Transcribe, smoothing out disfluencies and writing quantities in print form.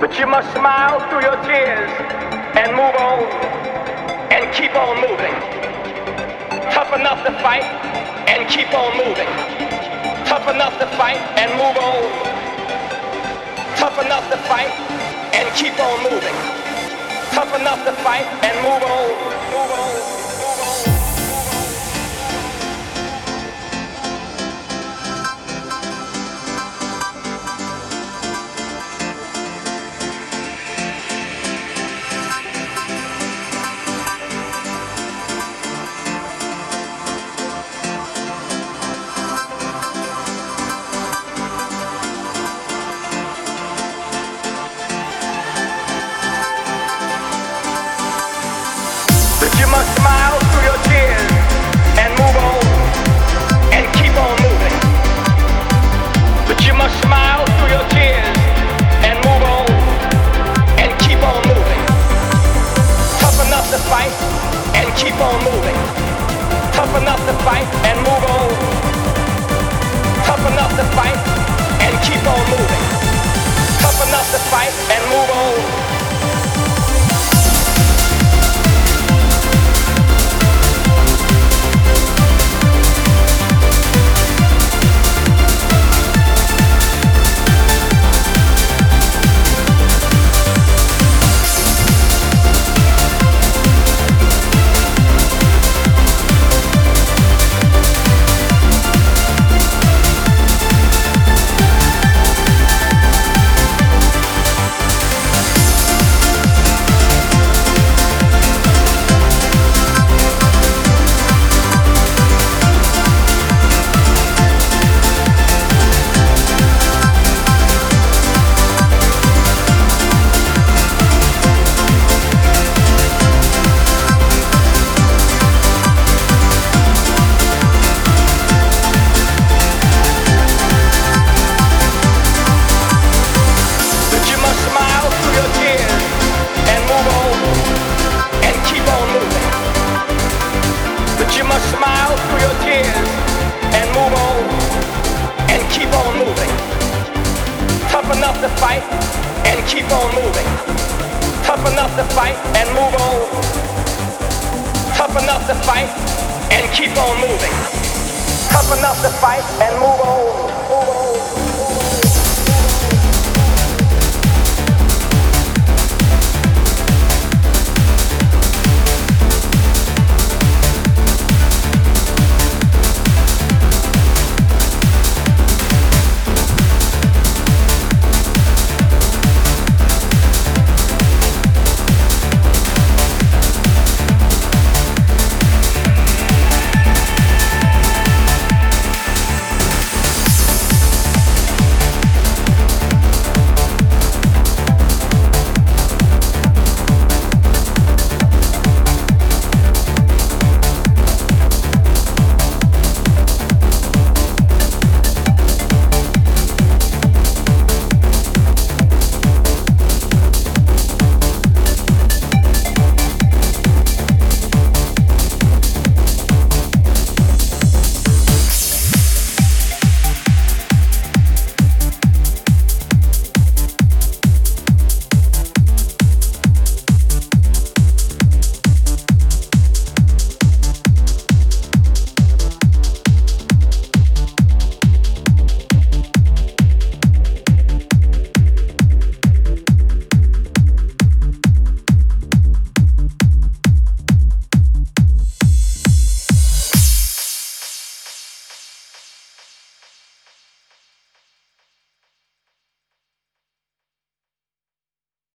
But you must smile through your tears and move on and keep on moving. Tough enough to fight and keep on moving. Tough enough to fight and move on. Tough enough to fight and keep on moving. Tough enough to fight and move on. Move on. Move on. You must smile through your tears and move on and keep on moving. But you must smile through your tears and move on and keep on moving. Tough enough to fight and keep on moving. Tough enough to fight and move on. Tough enough to fight and keep on moving. Tough enough to fight and move on. You must smile through your tears and move on and keep on moving. Tough enough to fight and keep on moving. Tough enough to fight and move on. Tough enough to fight and keep on moving. Tough enough to fight and move on.